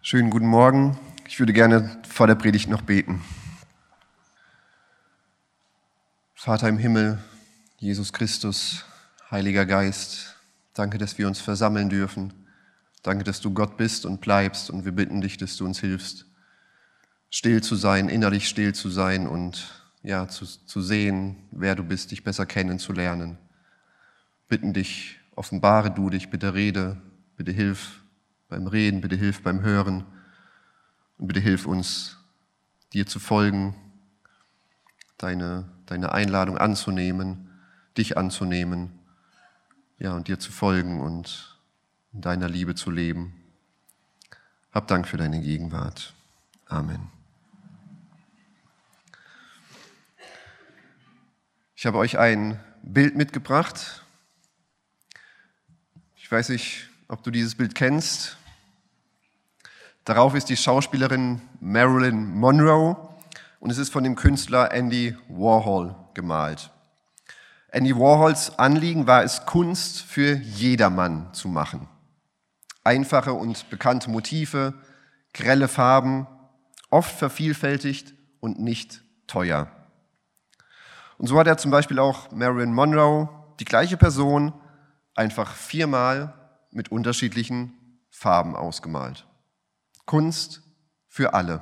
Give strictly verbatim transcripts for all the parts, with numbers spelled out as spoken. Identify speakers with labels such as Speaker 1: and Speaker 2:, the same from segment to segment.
Speaker 1: Schönen guten Morgen. Ich würde gerne vor der Predigt noch beten. Vater im Himmel, Jesus Christus, Heiliger Geist, danke, dass wir uns versammeln dürfen. Danke, dass du Gott bist und bleibst, und wir bitten dich, dass du uns hilfst, still zu sein, innerlich still zu sein und ja, zu, zu sehen, wer du bist, dich besser kennenzulernen. Bitten dich, offenbare du dich, bitte rede, bitte hilf beim Reden, bitte hilf beim Hören und bitte hilf uns, dir zu folgen, deine, deine Einladung anzunehmen, dich anzunehmen, ja, und dir zu folgen und in deiner Liebe zu leben. Hab Dank für deine Gegenwart. Amen. Ich habe euch ein Bild mitgebracht. Ich weiß nicht, ob du dieses Bild kennst. Darauf ist die Schauspielerin Marilyn Monroe und es ist von dem Künstler Andy Warhol gemalt. Andy Warhols Anliegen war es, Kunst für jedermann zu machen. Einfache und bekannte Motive, grelle Farben, oft vervielfältigt und nicht teuer. Und so hat er zum Beispiel auch Marilyn Monroe, die gleiche Person, einfach viermal mit unterschiedlichen Farben ausgemalt. Kunst für alle.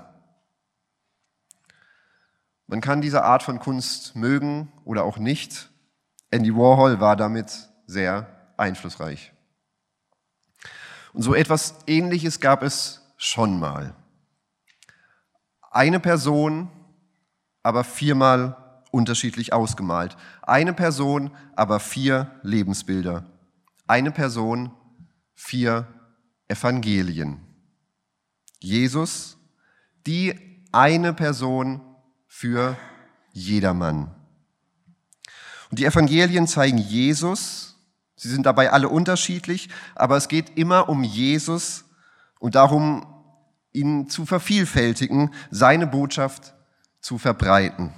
Speaker 1: Man kann diese Art von Kunst mögen oder auch nicht. Andy Warhol war damit sehr einflussreich. Und so etwas Ähnliches gab es schon mal. Eine Person, aber viermal unterschiedlich ausgemalt. Eine Person, aber vier Lebensbilder. Eine Person, vier Evangelien. Jesus, die eine Person für jedermann. Und die Evangelien zeigen Jesus, sie sind dabei alle unterschiedlich, aber es geht immer um Jesus und darum, ihn zu vervielfältigen, seine Botschaft zu verbreiten.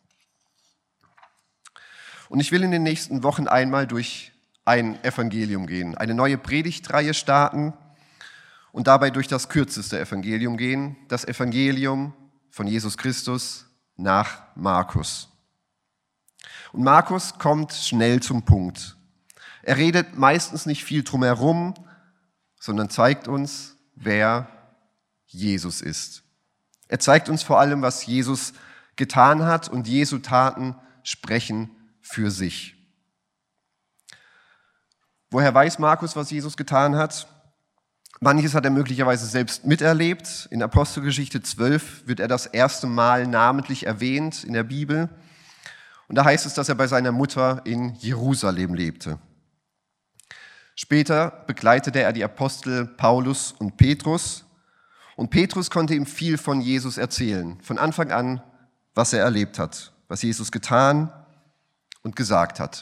Speaker 1: Und ich will in den nächsten Wochen einmal durch ein Evangelium gehen, eine neue Predigtreihe starten und dabei durch das kürzeste Evangelium gehen, das Evangelium von Jesus Christus nach Markus. Und Markus kommt schnell zum Punkt. Er redet meistens nicht viel drumherum, sondern zeigt uns, wer Jesus ist. Er zeigt uns vor allem, was Jesus getan hat, und Jesu Taten sprechen für sich. Woher weiß Markus, was Jesus getan hat? Manches hat er möglicherweise selbst miterlebt. In Apostelgeschichte zwölf wird er das erste Mal namentlich erwähnt in der Bibel. Und da heißt es, dass er bei seiner Mutter in Jerusalem lebte. Später begleitete er die Apostel Paulus und Petrus. Und Petrus konnte ihm viel von Jesus erzählen, von Anfang an, was er erlebt hat, was Jesus getan und gesagt hat.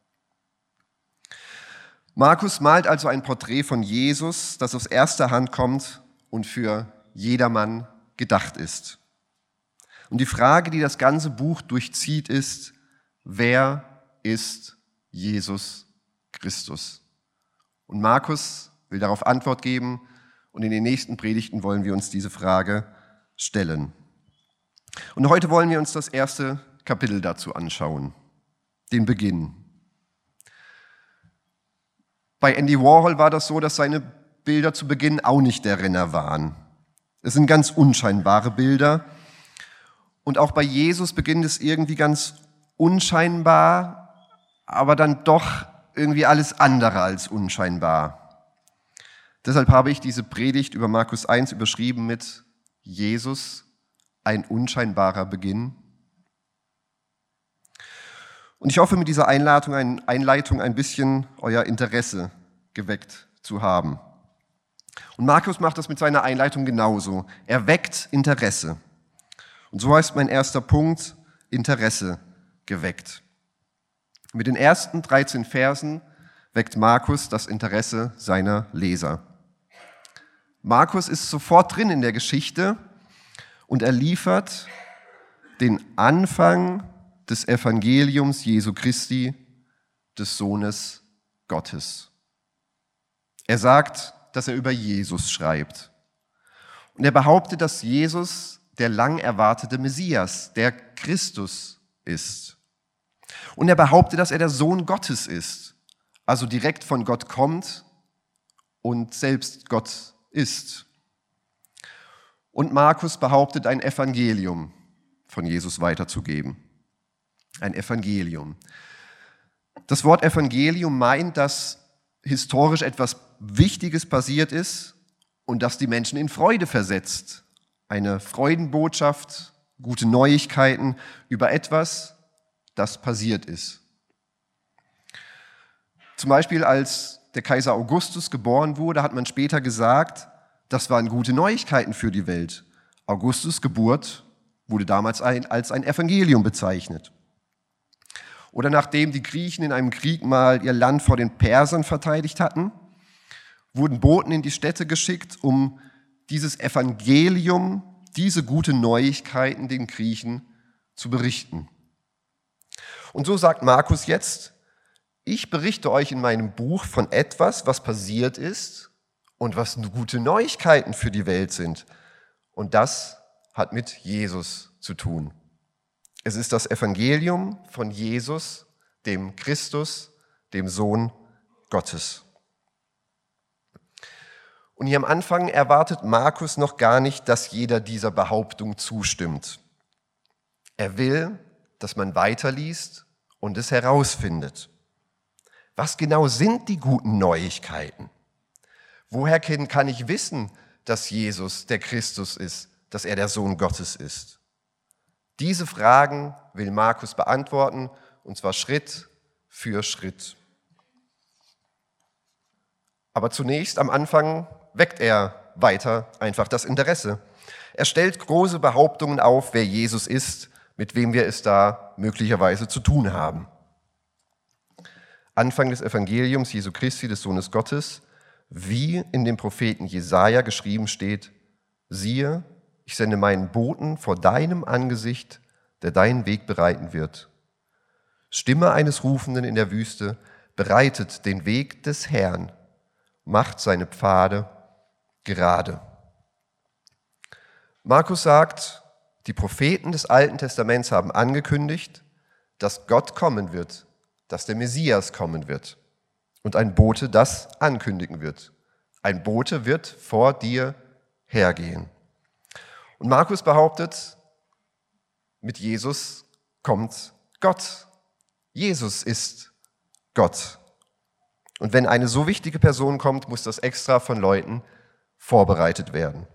Speaker 1: Markus malt also ein Porträt von Jesus, das aus erster Hand kommt und für jedermann gedacht ist. Und die Frage, die das ganze Buch durchzieht, ist: Wer ist Jesus Christus? Und Markus will darauf Antwort geben, und in den nächsten Predigten wollen wir uns diese Frage stellen. Und heute wollen wir uns das erste Kapitel dazu anschauen, den Beginn. Bei Andy Warhol war das so, dass seine Bilder zu Beginn auch nicht der Renner waren. Es sind ganz unscheinbare Bilder. Und auch bei Jesus beginnt es irgendwie ganz unscheinbar, aber dann doch irgendwie alles andere als unscheinbar. Deshalb habe ich diese Predigt über Markus eins überschrieben mit Jesus, ein unscheinbarer Beginn. Und ich hoffe, mit dieser Einleitung ein, Einleitung ein bisschen euer Interesse geweckt zu haben. Und Markus macht das mit seiner Einleitung genauso. Er weckt Interesse. Und so heißt mein erster Punkt: Interesse geweckt. Mit den ersten dreizehn Versen weckt Markus das Interesse seiner Leser. Markus ist sofort drin in der Geschichte und er liefert den Anfang des Evangeliums Jesu Christi, des Sohnes Gottes. Er sagt, dass er über Jesus schreibt. Und er behauptet, dass Jesus der lang erwartete Messias, der Christus ist. Und er behauptet, dass er der Sohn Gottes ist, also direkt von Gott kommt und selbst Gott ist. Und Markus behauptet, ein Evangelium von Jesus weiterzugeben. Ein Evangelium. Das Wort Evangelium meint, dass historisch etwas Wichtiges passiert ist und das die Menschen in Freude versetzt. Eine Freudenbotschaft, gute Neuigkeiten über etwas, das passiert ist. Zum Beispiel, als der Kaiser Augustus geboren wurde, hat man später gesagt, das waren gute Neuigkeiten für die Welt. Augustus' Geburt wurde damals ein, als ein Evangelium bezeichnet. Oder nachdem die Griechen in einem Krieg mal ihr Land vor den Persern verteidigt hatten, wurden Boten in die Städte geschickt, um dieses Evangelium, diese gute Neuigkeiten den Griechen zu berichten. Und so sagt Markus jetzt, ich berichte euch in meinem Buch von etwas, was passiert ist und was gute Neuigkeiten für die Welt sind. Und das hat mit Jesus zu tun. Es ist das Evangelium von Jesus, dem Christus, dem Sohn Gottes. Und hier am Anfang erwartet Markus noch gar nicht, dass jeder dieser Behauptung zustimmt. Er will, dass man weiterliest und es herausfindet. Was genau sind die guten Neuigkeiten? Woher kann ich wissen, dass Jesus der Christus ist, dass er der Sohn Gottes ist? Diese Fragen will Markus beantworten, und zwar Schritt für Schritt. Aber zunächst am Anfang weckt er weiter einfach das Interesse. Er stellt große Behauptungen auf, wer Jesus ist, mit wem wir es da möglicherweise zu tun haben. Anfang des Evangeliums Jesu Christi, des Sohnes Gottes, wie in dem Propheten Jesaja geschrieben steht, siehe, ich sende meinen Boten vor deinem Angesicht, der deinen Weg bereiten wird. Stimme eines Rufenden in der Wüste, bereitet den Weg des Herrn, macht seine Pfade gerade. Markus sagt, die Propheten des Alten Testaments haben angekündigt, dass Gott kommen wird, dass der Messias kommen wird und ein Bote das ankündigen wird. Ein Bote wird vor dir hergehen. Und Markus behauptet, mit Jesus kommt Gott. Jesus ist Gott. Und wenn eine so wichtige Person kommt, muss das extra von Leuten vorbereitet werden.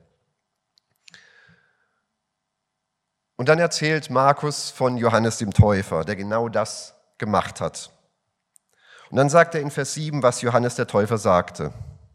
Speaker 1: Und dann erzählt Markus von Johannes dem Täufer, der genau das gemacht hat. Und dann sagt er in Vers sieben, was Johannes der Täufer sagte.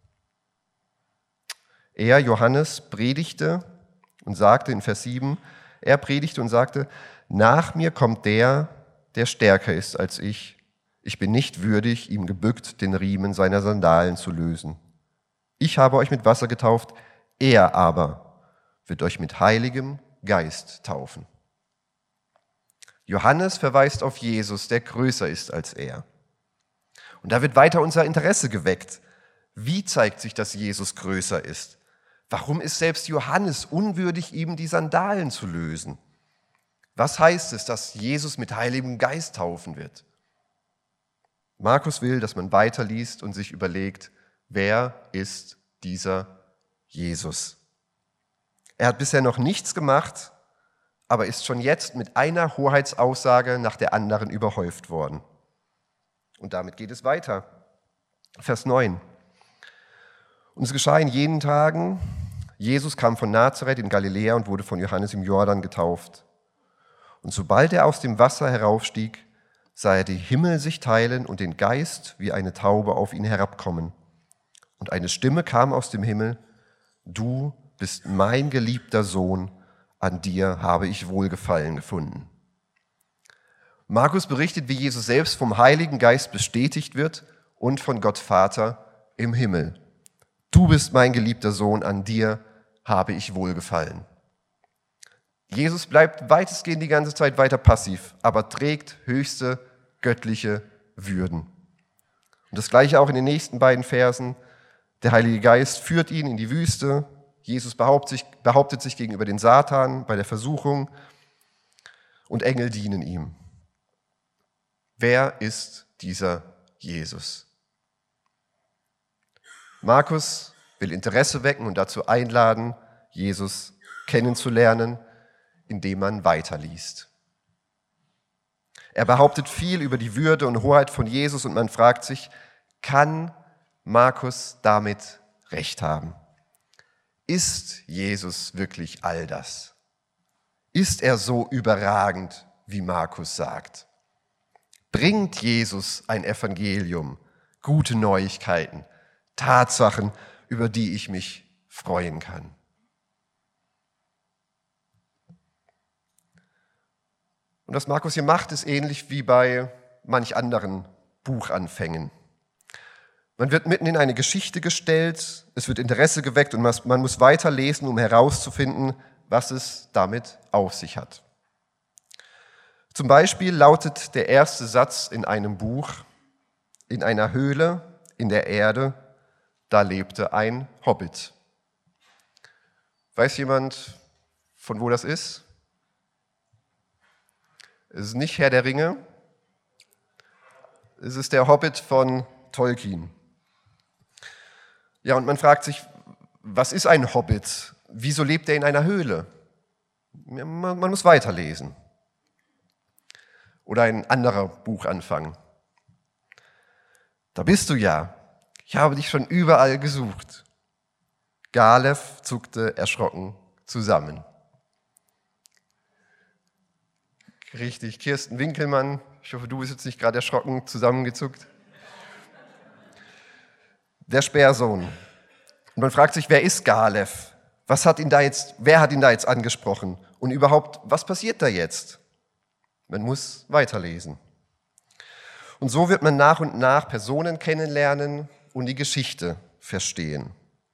Speaker 1: Er, Johannes, predigte und sagte in Vers sieben, er predigte und sagte, nach mir kommt der, der stärker ist als ich. Ich bin nicht würdig, ihm gebückt den Riemen seiner Sandalen zu lösen. Ich habe euch mit Wasser getauft, er aber wird euch mit Heiligem Geist taufen. Johannes verweist auf Jesus, der größer ist als er. Und da wird weiter unser Interesse geweckt. Wie zeigt sich, dass Jesus größer ist? Warum ist selbst Johannes unwürdig, ihm die Sandalen zu lösen? Was heißt es, dass Jesus mit Heiligem Geist taufen wird? Markus will, dass man weiterliest und sich überlegt, wer ist dieser Jesus? Er hat bisher noch nichts gemacht, aber ist schon jetzt mit einer Hoheitsaussage nach der anderen überhäuft worden. Und damit geht es weiter. Vers neun. Und es geschah in jenen Tagen, Jesus kam von Nazareth in Galiläa und wurde von Johannes im Jordan getauft. Und sobald er aus dem Wasser heraufstieg, sah er die Himmel sich teilen und den Geist wie eine Taube auf ihn herabkommen. Und eine Stimme kam aus dem Himmel, du bist mein geliebter Sohn, an dir habe ich Wohlgefallen gefunden. Markus berichtet, wie Jesus selbst vom Heiligen Geist bestätigt wird und von Gott Vater im Himmel. Du bist mein geliebter Sohn, an dir habe ich Wohlgefallen. Jesus bleibt weitestgehend die ganze Zeit weiter passiv, aber trägt höchste göttliche Würden. Und das Gleiche auch in den nächsten beiden Versen. Der Heilige Geist führt ihn in die Wüste. Jesus behauptet sich, behauptet sich gegenüber den Satan bei der Versuchung und Engel dienen ihm. Wer ist dieser Jesus? Markus will Interesse wecken und dazu einladen, Jesus kennenzulernen, indem man weiterliest. Er behauptet viel über die Würde und Hoheit von Jesus und man fragt sich, kann Markus damit recht haben? Ist Jesus wirklich all das? Ist er so überragend, wie Markus sagt? Bringt Jesus ein Evangelium, gute Neuigkeiten, Tatsachen, über die ich mich freuen kann? Und was Markus hier macht, ist ähnlich wie bei manch anderen Buchanfängen. Man wird mitten in eine Geschichte gestellt, es wird Interesse geweckt und man muss weiterlesen, um herauszufinden, was es damit auf sich hat. Zum Beispiel lautet der erste Satz in einem Buch: In einer Höhle in der Erde, da lebte ein Hobbit. Weiß jemand, von wo das ist? Es ist nicht Herr der Ringe, es ist der Hobbit von Tolkien. Ja, und man fragt sich, was ist ein Hobbit? Wieso lebt er in einer Höhle? Man, man muss weiterlesen. Oder ein anderer Buchanfang. Da bist du ja. Ich habe dich schon überall gesucht. Galef zuckte erschrocken zusammen. Richtig, Kirsten Winkelmann, ich hoffe, du bist jetzt nicht gerade erschrocken zusammengezuckt. Der Speersohn. Und man fragt sich, wer ist Galef? Was hat ihn da jetzt, wer hat ihn da jetzt angesprochen? Und überhaupt, was passiert da jetzt? Man muss weiterlesen. Und so wird man nach und nach Personen kennenlernen und die Geschichte verstehen.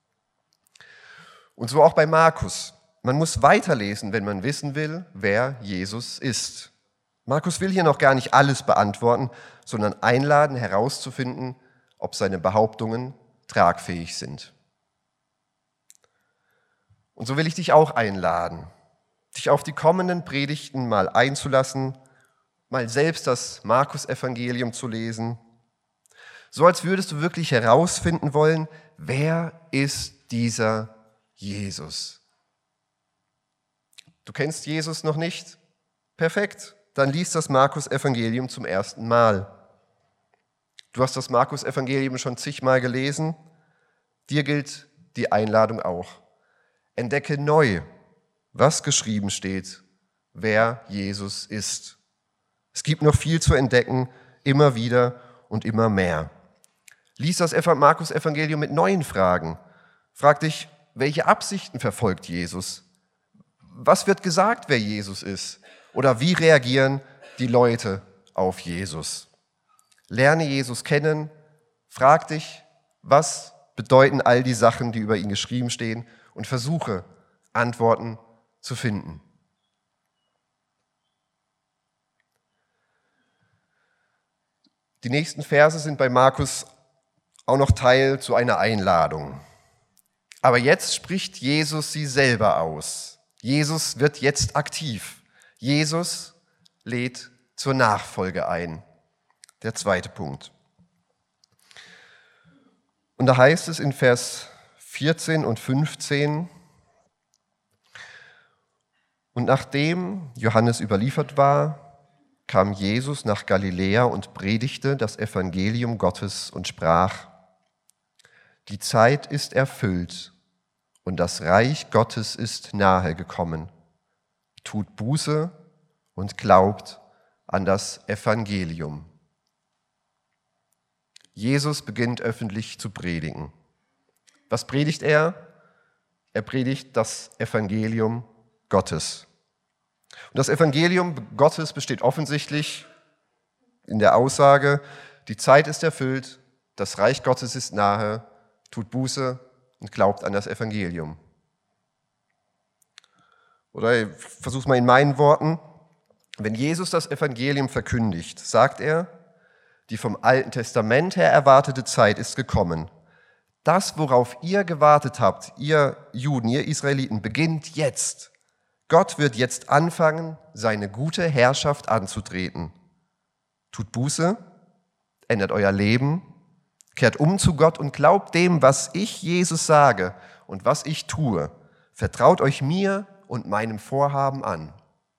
Speaker 1: Und so auch bei Markus. Man muss weiterlesen, wenn man wissen will, wer Jesus ist. Markus will hier noch gar nicht alles beantworten, sondern einladen, herauszufinden, ob seine Behauptungen tragfähig sind. Und so will ich dich auch einladen, dich auf die kommenden Predigten mal einzulassen, mal selbst das Markus-Evangelium zu lesen, so als würdest du wirklich herausfinden wollen, wer ist dieser Jesus? Du kennst Jesus noch nicht? Perfekt, dann lies das Markus-Evangelium zum ersten Mal. Du hast das Markus-Evangelium schon zigmal gelesen, dir gilt die Einladung auch. Entdecke neu, was geschrieben steht, wer Jesus ist. Es gibt noch viel zu entdecken, immer wieder und immer mehr. Lies das Markus-Evangelium mit neuen Fragen. Frag dich, welche Absichten verfolgt Jesus? Was wird gesagt, wer Jesus ist? Oder wie reagieren die Leute auf Jesus? Lerne Jesus kennen, frag dich, was bedeuten all die Sachen, die über ihn geschrieben stehen, und versuche, Antworten zu finden. Die nächsten Verse sind bei Markus auch noch Teil zu einer Einladung. Aber jetzt spricht Jesus sie selber aus. Jesus wird jetzt aktiv. Jesus lädt zur Nachfolge ein. Der zweite Punkt. Und da heißt es in Vers vierzehn und fünfzehn: Und nachdem Johannes überliefert war, kam Jesus nach Galiläa und predigte das Evangelium Gottes und sprach: Die Zeit ist erfüllt und das Reich Gottes ist nahe gekommen. Tut Buße und glaubt an das Evangelium. Jesus beginnt öffentlich zu predigen. Was predigt er? Er predigt das Evangelium Gottes. Und das Evangelium Gottes besteht offensichtlich in der Aussage: Die Zeit ist erfüllt, das Reich Gottes ist nahe, tut Buße und glaubt an das Evangelium. Oder ich versuche es mal in meinen Worten: Wenn Jesus das Evangelium verkündigt, sagt er, die vom Alten Testament her erwartete Zeit ist gekommen. Das, worauf ihr gewartet habt, ihr Juden, ihr Israeliten, beginnt jetzt. Gott wird jetzt anfangen, seine gute Herrschaft anzutreten. Tut Buße, ändert euer Leben, kehrt um zu Gott und glaubt dem, was ich Jesus sage und was ich tue. Vertraut euch mir und meinem Vorhaben an.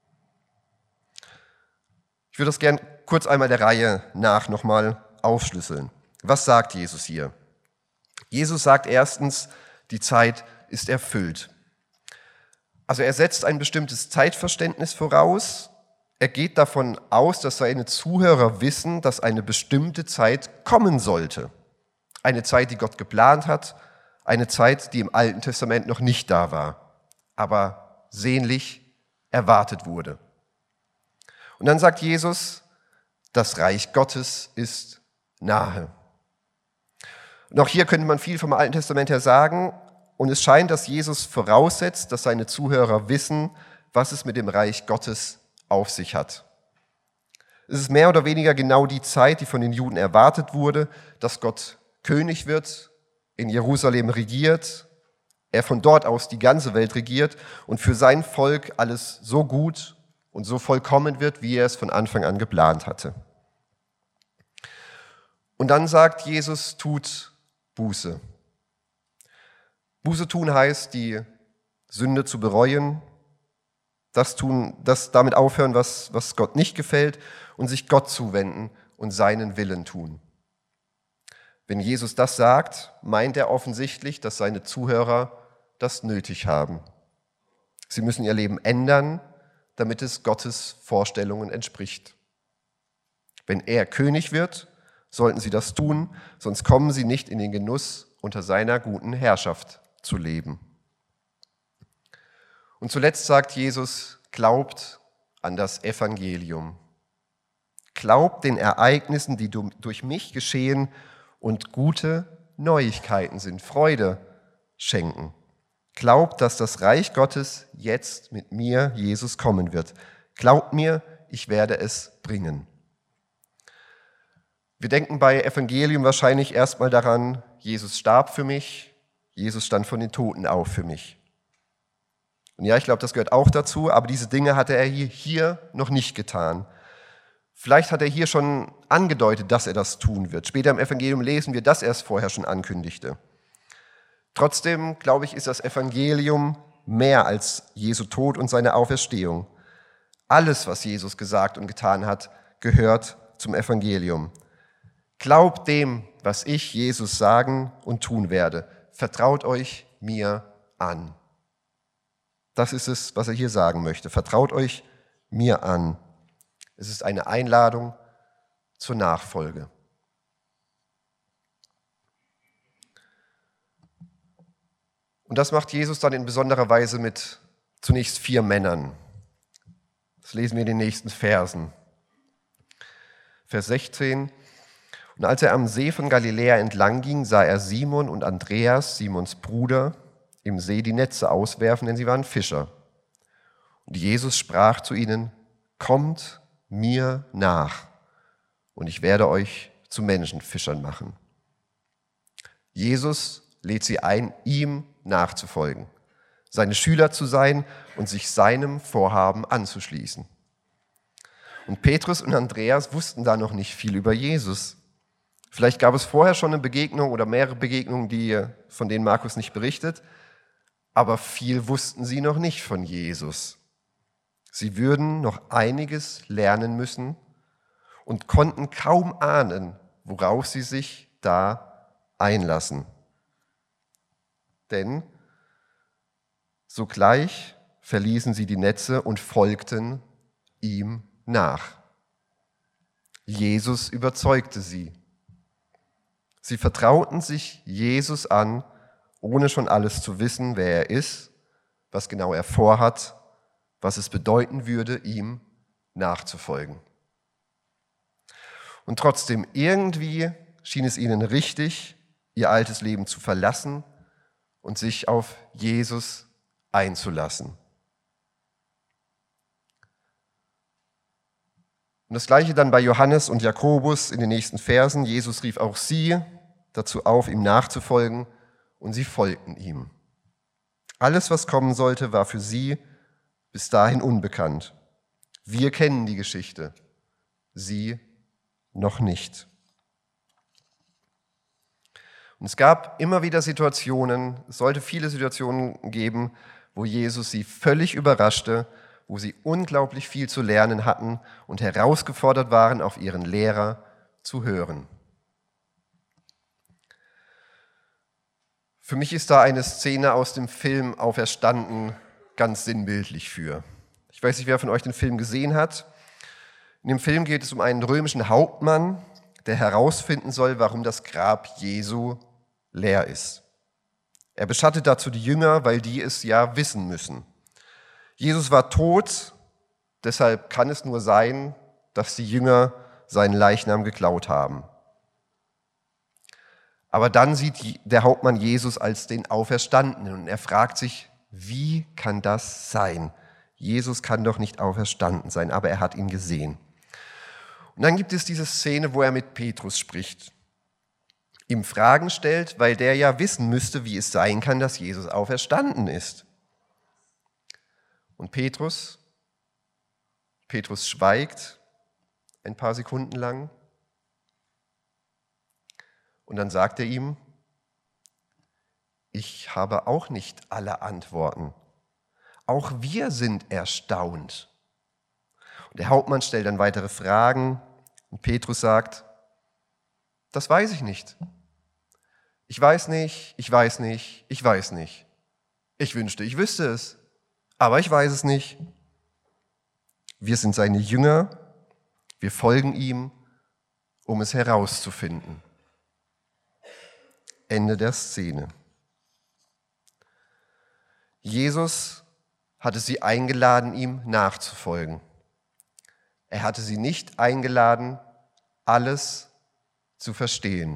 Speaker 1: Ich würde das gern kurz einmal der Reihe nach nochmal aufschlüsseln. Was sagt Jesus hier? Jesus sagt erstens, die Zeit ist erfüllt. Also er setzt ein bestimmtes Zeitverständnis voraus. Er geht davon aus, dass seine Zuhörer wissen, dass eine bestimmte Zeit kommen sollte. Eine Zeit, die Gott geplant hat, eine Zeit, die im Alten Testament noch nicht da war, aber sehnlich erwartet wurde. Und dann sagt Jesus, das Reich Gottes ist nahe. Und auch hier könnte man viel vom Alten Testament her sagen. Und es scheint, dass Jesus voraussetzt, dass seine Zuhörer wissen, was es mit dem Reich Gottes auf sich hat. Es ist mehr oder weniger genau die Zeit, die von den Juden erwartet wurde, dass Gott König wird, in Jerusalem regiert, er von dort aus die ganze Welt regiert und für sein Volk alles so gut und so vollkommen wird, wie er es von Anfang an geplant hatte. Und dann sagt Jesus, tut Buße. Buße tun heißt, die Sünde zu bereuen, das tun, das damit aufhören, was, was Gott nicht gefällt und sich Gott zuwenden und seinen Willen tun. Wenn Jesus das sagt, meint er offensichtlich, dass seine Zuhörer das nötig haben. Sie müssen ihr Leben ändern, damit es Gottes Vorstellungen entspricht. Wenn er König wird, sollten sie das tun, sonst kommen sie nicht in den Genuss, unter seiner guten Herrschaft zu leben. Und zuletzt sagt Jesus, glaubt an das Evangelium. Glaubt den Ereignissen, die durch mich geschehen und gute Neuigkeiten sind, Freude schenken. Glaubt, dass das Reich Gottes jetzt mit mir, Jesus, kommen wird. Glaubt mir, ich werde es bringen. Wir denken bei Evangelium wahrscheinlich erstmal daran, Jesus starb für mich, Jesus stand von den Toten auf für mich. Und ja, ich glaube, das gehört auch dazu, aber diese Dinge hatte er hier, hier noch nicht getan. Vielleicht hat er hier schon angedeutet, dass er das tun wird. Später im Evangelium lesen wir, dass er es vorher schon ankündigte. Trotzdem, glaube ich, ist das Evangelium mehr als Jesu Tod und seine Auferstehung. Alles, was Jesus gesagt und getan hat, gehört zum Evangelium. Glaubt dem, was ich, Jesus, sagen und tun werde. Vertraut euch mir an. Das ist es, was er hier sagen möchte. Vertraut euch mir an. Es ist eine Einladung zur Nachfolge. Und das macht Jesus dann in besonderer Weise mit zunächst vier Männern. Das lesen wir in den nächsten Versen. Vers sechzehn. Und als er am See von Galiläa entlang ging, sah er Simon und Andreas, Simons Bruder, im See die Netze auswerfen, denn sie waren Fischer. Und Jesus sprach zu ihnen, kommt mir nach, und ich werde euch zu Menschenfischern machen. Jesus lädt sie ein, ihm nachzufolgen, seine Schüler zu sein und sich seinem Vorhaben anzuschließen. Und Petrus und Andreas wussten da noch nicht viel über Jesus. Vielleicht gab es vorher schon eine Begegnung oder mehrere Begegnungen, die, von denen Markus nicht berichtet, aber viel wussten sie noch nicht von Jesus. Sie würden noch einiges lernen müssen und konnten kaum ahnen, worauf sie sich da einlassen. Denn sogleich verließen sie die Netze und folgten ihm nach. Jesus überzeugte sie. Sie vertrauten sich Jesus an, ohne schon alles zu wissen, wer er ist, was genau er vorhat, was es bedeuten würde, ihm nachzufolgen. Und trotzdem, irgendwie schien es ihnen richtig, ihr altes Leben zu verlassen und sich auf Jesus einzulassen. Und das Gleiche dann bei Johannes und Jakobus in den nächsten Versen. Jesus rief auch sie dazu auf, ihm nachzufolgen, und sie folgten ihm. Alles, was kommen sollte, war für sie bis dahin unbekannt. Wir kennen die Geschichte, sie noch nicht. Und es gab immer wieder Situationen, es sollte viele Situationen geben, wo Jesus sie völlig überraschte, wo sie unglaublich viel zu lernen hatten und herausgefordert waren, auf ihren Lehrer zu hören. Für mich ist da eine Szene aus dem Film Auferstanden ganz sinnbildlich für. Ich weiß nicht, wer von euch den Film gesehen hat. In dem Film geht es um einen römischen Hauptmann, der herausfinden soll, warum das Grab Jesu leer ist. Er beschattet dazu die Jünger, weil die es ja wissen müssen. Jesus war tot, deshalb kann es nur sein, dass die Jünger seinen Leichnam geklaut haben. Aber dann sieht der Hauptmann Jesus als den Auferstandenen und er fragt sich, wie kann das sein? Jesus kann doch nicht auferstanden sein, aber er hat ihn gesehen. Und dann gibt es diese Szene, wo er mit Petrus spricht, ihm Fragen stellt, weil der ja wissen müsste, wie es sein kann, dass Jesus auferstanden ist. Und Petrus, Petrus schweigt ein paar Sekunden lang und dann sagt er ihm, ich habe auch nicht alle Antworten. Auch wir sind erstaunt. Und der Hauptmann stellt dann weitere Fragen und Petrus sagt, das weiß ich nicht. Ich weiß nicht, ich weiß nicht, ich weiß nicht. Ich wünschte, ich wüsste es, aber ich weiß es nicht. Wir sind seine Jünger, wir folgen ihm, um es herauszufinden. Ende der Szene. Jesus hatte sie eingeladen, ihm nachzufolgen. Er hatte sie nicht eingeladen, alles zu verstehen.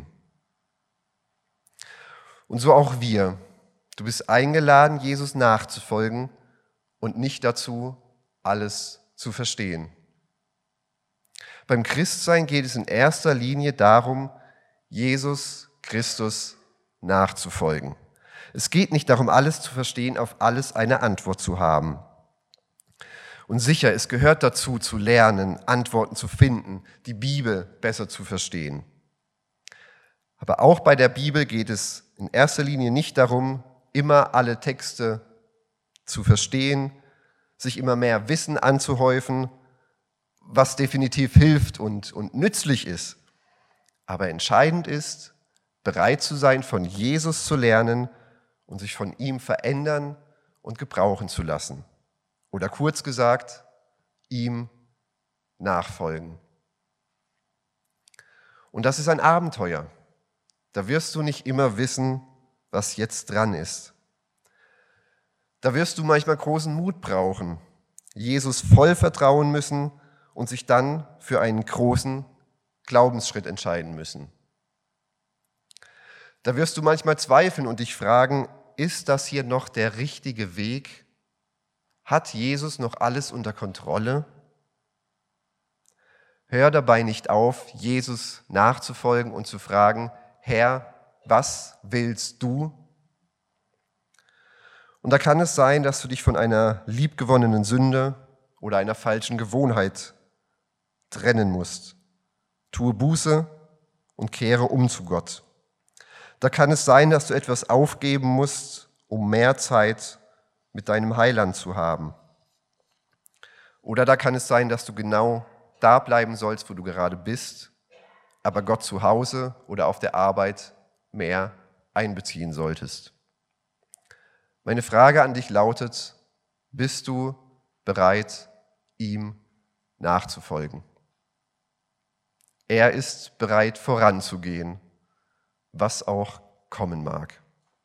Speaker 1: Und so auch wir. Du bist eingeladen, Jesus nachzufolgen und nicht dazu, alles zu verstehen. Beim Christsein geht es in erster Linie darum, Jesus Christus nachzufolgen. Es geht nicht darum, alles zu verstehen, auf alles eine Antwort zu haben. Und sicher, es gehört dazu, zu lernen, Antworten zu finden, die Bibel besser zu verstehen. Aber auch bei der Bibel geht es in erster Linie nicht darum, immer alle Texte zu verstehen, sich immer mehr Wissen anzuhäufen, was definitiv hilft und, und nützlich ist. Aber entscheidend ist, bereit zu sein, von Jesus zu lernen und sich von ihm verändern und gebrauchen zu lassen. Oder kurz gesagt, ihm nachfolgen. Und das ist ein Abenteuer. Da wirst du nicht immer wissen, was jetzt dran ist. Da wirst du manchmal großen Mut brauchen, Jesus voll vertrauen müssen und sich dann für einen großen Glaubensschritt entscheiden müssen. Da wirst du manchmal zweifeln und dich fragen, ist das hier noch der richtige Weg? Hat Jesus noch alles unter Kontrolle? Hör dabei nicht auf, Jesus nachzufolgen und zu fragen, Herr, was willst du? Und da kann es sein, dass du dich von einer liebgewonnenen Sünde oder einer falschen Gewohnheit trennen musst. Tue Buße und kehre um zu Gott. Da kann es sein, dass du etwas aufgeben musst, um mehr Zeit mit deinem Heiland zu haben. Oder da kann es sein, dass du genau da bleiben sollst, wo du gerade bist, aber Gott zu Hause oder auf der Arbeit mehr einbeziehen solltest. Meine Frage an dich lautet, bist du bereit, ihm nachzufolgen? Er ist bereit, voranzugehen, was auch kommen mag.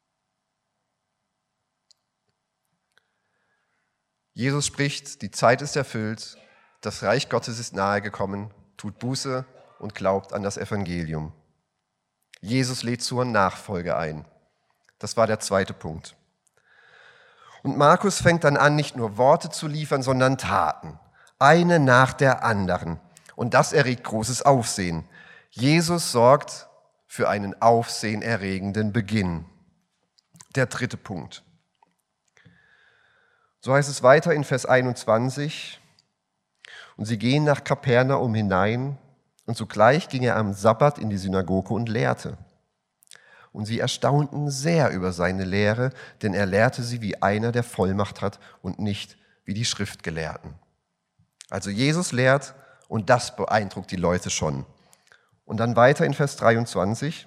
Speaker 1: Jesus spricht, die Zeit ist erfüllt, das Reich Gottes ist nahe gekommen, tut Buße und glaubt an das Evangelium. Jesus lädt zur Nachfolge ein. Das war der zweite Punkt. Und Markus fängt dann an, nicht nur Worte zu liefern, sondern Taten. Eine nach der anderen. Und das erregt großes Aufsehen. Jesus sorgt für einen aufsehenerregenden Beginn. Der dritte Punkt. So heißt es weiter in Vers einundzwanzig. Und sie gehen nach Kapernaum hinein, und sogleich ging er am Sabbat in die Synagoge und lehrte. Und sie erstaunten sehr über seine Lehre, denn er lehrte sie wie einer, der Vollmacht hat und nicht wie die Schriftgelehrten. Also Jesus lehrt und das beeindruckt die Leute schon. Und dann weiter in Vers dreiundzwanzig.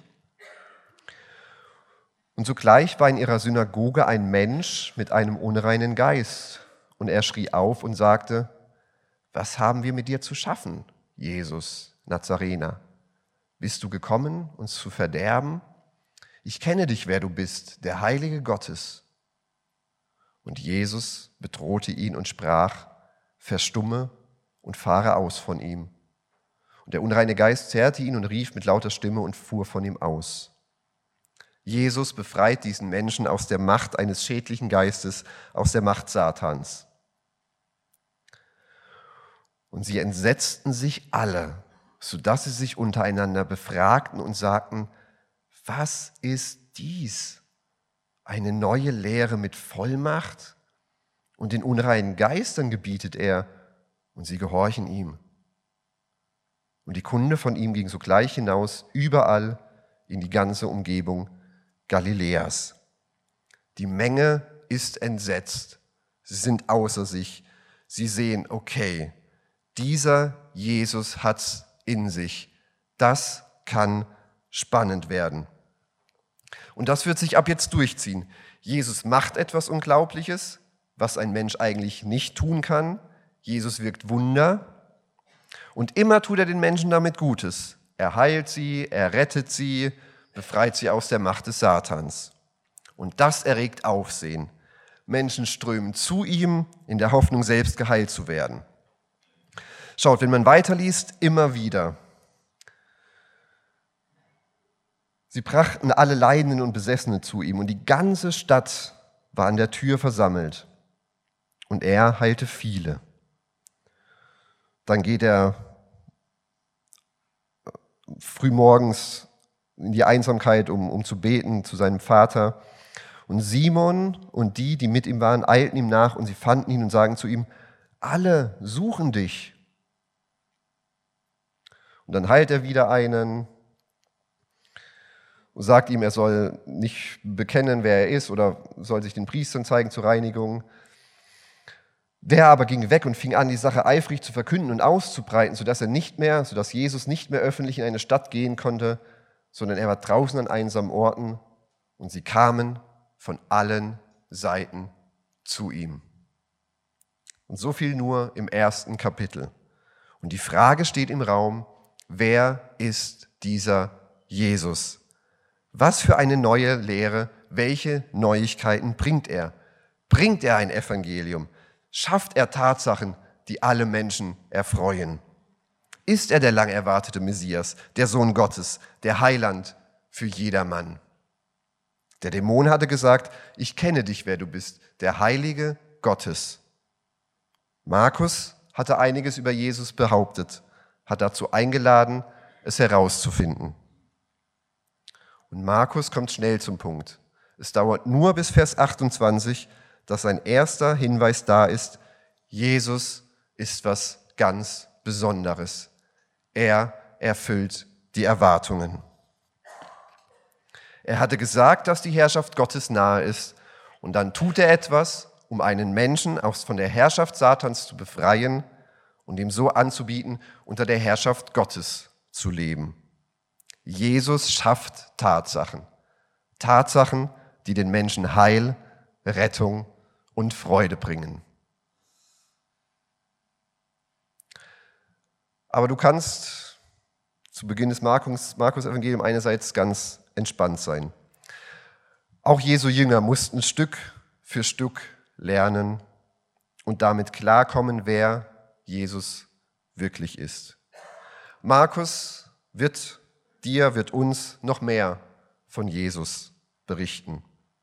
Speaker 1: Und sogleich war in ihrer Synagoge ein Mensch mit einem unreinen Geist. Und er schrie auf und sagte, was haben wir mit dir zu schaffen, Jesus, Nazarener? Bist du gekommen, uns zu verderben? Ich kenne dich, wer du bist, der Heilige Gottes. Und Jesus bedrohte ihn und sprach, verstumme und fahre aus von ihm. Und der unreine Geist zerrte ihn und rief mit lauter Stimme und fuhr von ihm aus. Jesus befreit diesen Menschen aus der Macht eines schädlichen Geistes, aus der Macht Satans. Und sie entsetzten sich alle, sodass sie sich untereinander befragten und sagten, was ist dies? Eine neue Lehre mit Vollmacht? Und den unreinen Geistern gebietet er, und sie gehorchen ihm. Und die Kunde von ihm ging sogleich hinaus, überall in die ganze Umgebung Galiläas. Die Menge ist entsetzt. Sie sind außer sich. Sie sehen, okay, dieser Jesus hat's in sich. Das kann spannend werden. Und das wird sich ab jetzt durchziehen. Jesus macht etwas Unglaubliches, was ein Mensch eigentlich nicht tun kann. Jesus wirkt Wunder. Und immer tut er den Menschen damit Gutes. Er heilt sie, er rettet sie, befreit sie aus der Macht des Satans. Und das erregt Aufsehen. Menschen strömen zu ihm, in der Hoffnung, selbst geheilt zu werden. Schaut, wenn man weiterliest, immer wieder. Sie brachten alle Leidenden und Besessenen zu ihm, und die ganze Stadt war an der Tür versammelt. Und er heilte viele. Dann geht er frühmorgens in die Einsamkeit, um, um zu beten zu seinem Vater. Und Simon und die, die mit ihm waren, eilten ihm nach, und sie fanden ihn und sagen zu ihm, alle suchen dich. Und dann heilt er wieder einen und sagt ihm, er soll nicht bekennen, wer er ist, oder soll sich den Priestern zeigen zur Reinigung. Der aber ging weg und fing an, die Sache eifrig zu verkünden und auszubreiten, sodass er nicht mehr, sodass Jesus nicht mehr öffentlich in eine Stadt gehen konnte, sondern er war draußen an einsamen Orten, und sie kamen von allen Seiten zu ihm. Und so viel nur im ersten Kapitel. Und die Frage steht im Raum, wer ist dieser Jesus? Was für eine neue Lehre, welche Neuigkeiten bringt er? Bringt er ein Evangelium? Schafft er Tatsachen, die alle Menschen erfreuen? Ist er der lang erwartete Messias, der Sohn Gottes, der Heiland für jedermann? Der Dämon hatte gesagt, ich kenne dich, wer du bist, der Heilige Gottes. Markus hatte einiges über Jesus behauptet, hat dazu eingeladen, es herauszufinden. Und Markus kommt schnell zum Punkt. Es dauert nur bis Vers achtundzwanzig, dass ein erster Hinweis da ist, Jesus ist was ganz Besonderes. Er erfüllt die Erwartungen. Er hatte gesagt, dass die Herrschaft Gottes nahe ist, und dann tut er etwas, um einen Menschen aus von der Herrschaft Satans zu befreien und ihm so anzubieten, unter der Herrschaft Gottes zu leben. Jesus schafft Tatsachen. Tatsachen, die den Menschen Heil, Rettung und Freude bringen. Aber du kannst zu Beginn des Markus-Evangeliums einerseits ganz entspannt sein. Auch Jesu Jünger mussten Stück für Stück lernen und damit klarkommen, wer Jesus wirklich ist. Markus wird dir, wird uns noch mehr von Jesus berichten.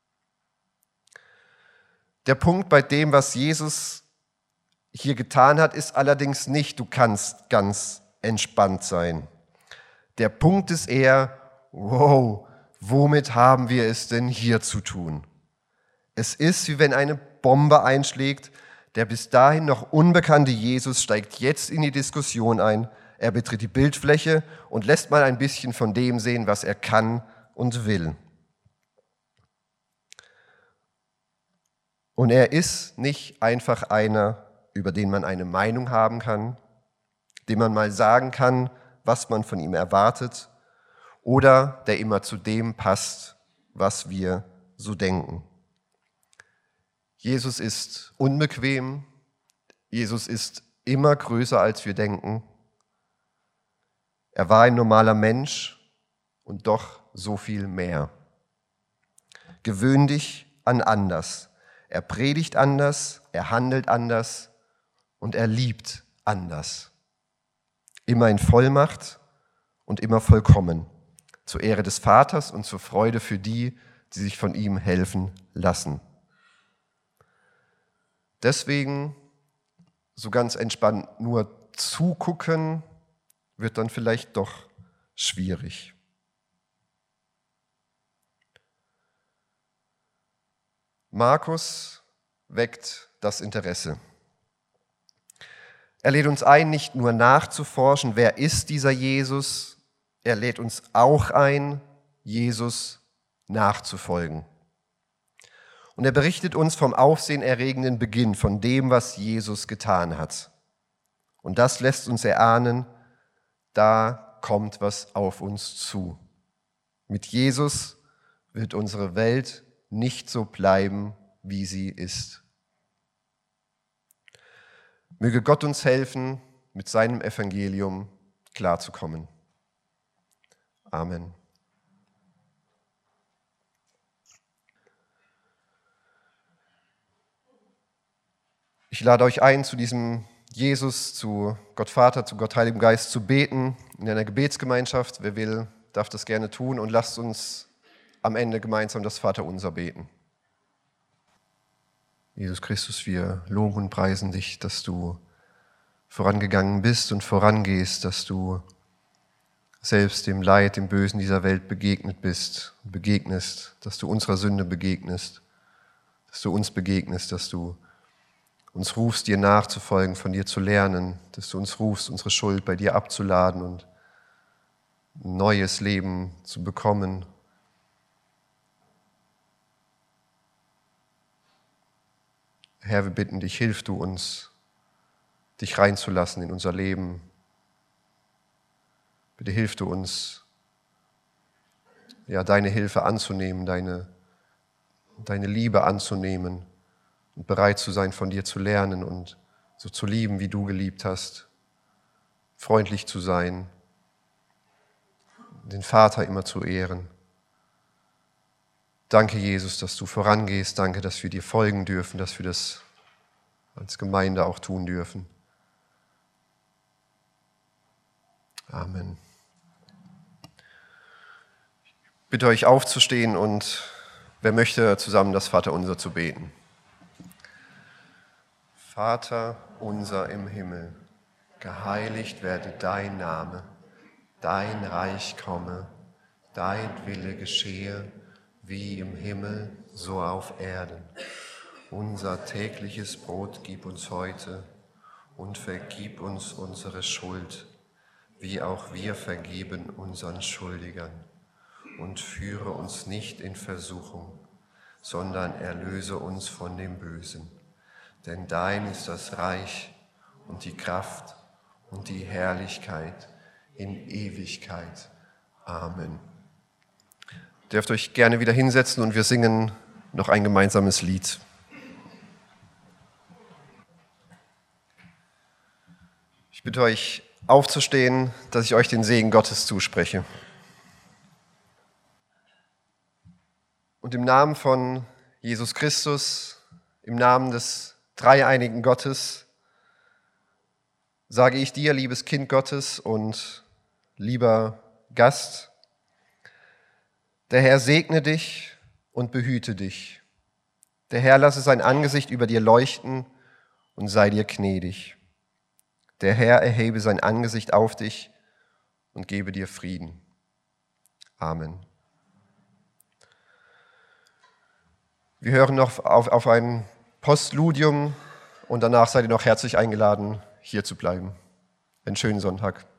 Speaker 1: Der Punkt bei dem, was Jesus hier getan hat, ist allerdings nicht, du kannst ganz entspannt sein. Der Punkt ist eher, wow, womit haben wir es denn hier zu tun? Es ist, wie wenn eine Bombe einschlägt. Der bis dahin noch unbekannte Jesus steigt jetzt in die Diskussion ein. Er betritt die Bildfläche und lässt mal ein bisschen von dem sehen, was er kann und will. Und er ist nicht einfach einer, über den man eine Meinung haben kann, dem man mal sagen kann, was man von ihm erwartet, oder der immer zu dem passt, was wir so denken. Jesus ist unbequem, Jesus ist immer größer, als wir denken. Er war ein normaler Mensch und doch so viel mehr. Gewöhn dich an anders. Er predigt anders, er handelt anders und er liebt anders. Immer in Vollmacht und immer vollkommen. Zur Ehre des Vaters und zur Freude für die, die sich von ihm helfen lassen. Deswegen so ganz entspannt nur zugucken, wird dann vielleicht doch schwierig. Markus weckt das Interesse. Er lädt uns ein, nicht nur nachzuforschen, wer ist dieser Jesus, er lädt uns auch ein, Jesus nachzufolgen. Und er berichtet uns vom aufsehenerregenden Beginn, von dem, was Jesus getan hat. Und das lässt uns erahnen, da kommt was auf uns zu. Mit Jesus wird unsere Welt nicht so bleiben, wie sie ist. Möge Gott uns helfen, mit seinem Evangelium klarzukommen. Amen. Ich lade euch ein, zu diesem Jesus, zu Gott Vater, zu Gott Heiligem Geist zu beten, in einer Gebetsgemeinschaft. Wer will, darf das gerne tun und lasst uns am Ende gemeinsam das Vaterunser beten. Jesus Christus, wir loben und preisen dich, dass du vorangegangen bist und vorangehst, dass du selbst dem Leid, dem Bösen dieser Welt begegnet bist, begegnest, dass du unserer Sünde begegnest, dass du uns begegnest, dass du uns rufst, dir nachzufolgen, von dir zu lernen, dass du uns rufst, unsere Schuld bei dir abzuladen und ein neues Leben zu bekommen. Herr, wir bitten dich, hilf du uns, dich reinzulassen in unser Leben. Bitte hilf du uns, ja, deine Hilfe anzunehmen, deine, deine Liebe anzunehmen und bereit zu sein, von dir zu lernen und so zu lieben, wie du geliebt hast, freundlich zu sein, den Vater immer zu ehren. Danke, Jesus, dass du vorangehst. Danke, dass wir dir folgen dürfen, dass wir das als Gemeinde auch tun dürfen. Amen. Ich bitte euch aufzustehen und wer möchte, zusammen das Vaterunser zu beten. Vater unser im Himmel, geheiligt werde dein Name, dein Reich komme, dein Wille geschehe, wie im Himmel, so auf Erden. Unser tägliches Brot gib uns heute und vergib uns unsere Schuld, wie auch wir vergeben unseren Schuldigern. Und führe uns nicht in Versuchung, sondern erlöse uns von dem Bösen. Denn dein ist das Reich und die Kraft und die Herrlichkeit in Ewigkeit. Amen. Ihr dürft euch gerne wieder hinsetzen und wir singen noch ein gemeinsames Lied. Ich bitte euch aufzustehen, dass ich euch den Segen Gottes zuspreche. Und im Namen von Jesus Christus, im Namen des dreieinigen Gottes, sage ich dir, liebes Kind Gottes und lieber Gast, der Herr segne dich und behüte dich. Der Herr lasse sein Angesicht über dir leuchten und sei dir gnädig. Der Herr erhebe sein Angesicht auf dich und gebe dir Frieden. Amen. Wir hören noch auf, auf ein Postludium und danach seid ihr noch herzlich eingeladen, hier zu bleiben. Einen schönen Sonntag.